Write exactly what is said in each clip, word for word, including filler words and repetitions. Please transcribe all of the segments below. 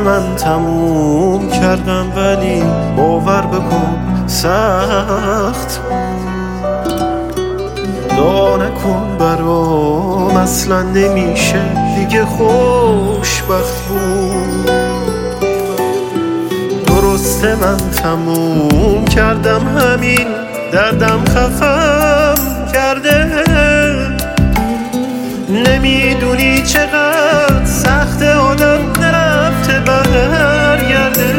من تموم کردم ولی باور بکن سخت دعا نکن برام، اصلا نمیشه دیگه خوشبخت بود. درسته من تموم کردم، همین دردم خفم کرده. نمیدونی چقدر سخت آدم نرفته برگرده.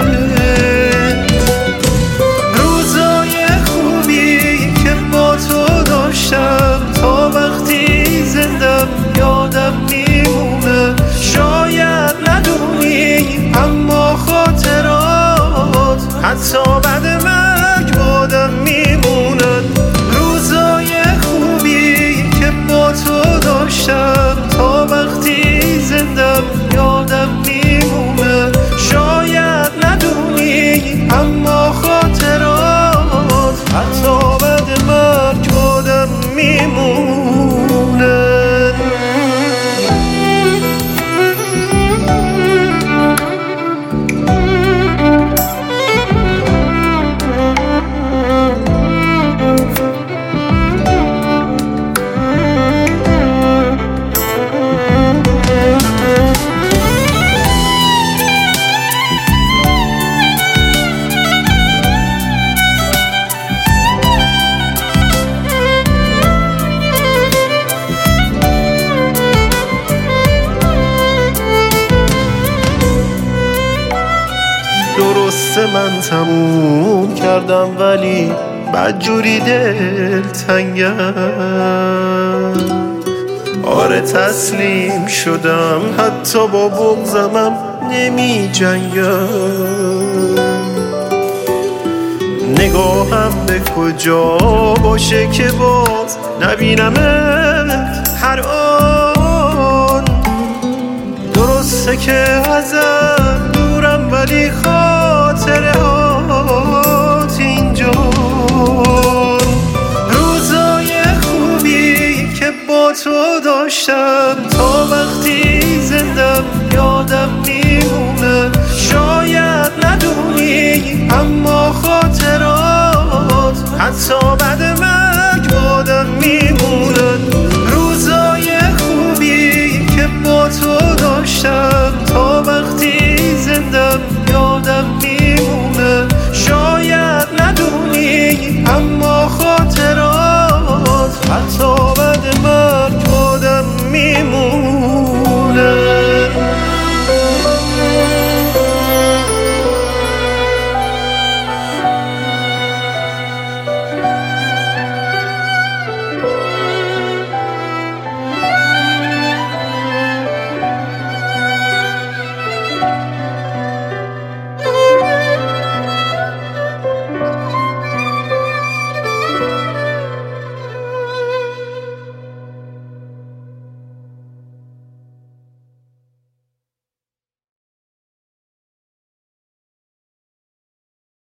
روزای خوبی که با تو داشتم تا وقتی زندم یادم میمونه. شاید ندونی اما خاطرات حتی بعد مرگ بادم میمونن. روزای خوبی که با تو داشتم تا وقتی زندم یادم میمونه. شاید ندونی اما خاطرات حتی بعد مرگ بادم میمونه. درسته من تموم کردم ولی بدجوری دل تنگم. آره تسلیم شدم، حتی با بغضمم نمی جنگم. نگاهم به کجا باشه که باز نبینمت هر آن. درسته که ازم دورم ولی خاطرات اینجا. روزای خوبی که با تو داشتم تا وقتی زندم یادم میمونه. شاید ندونی اما خاطرات حتی بعد مرگ بادم میمونه.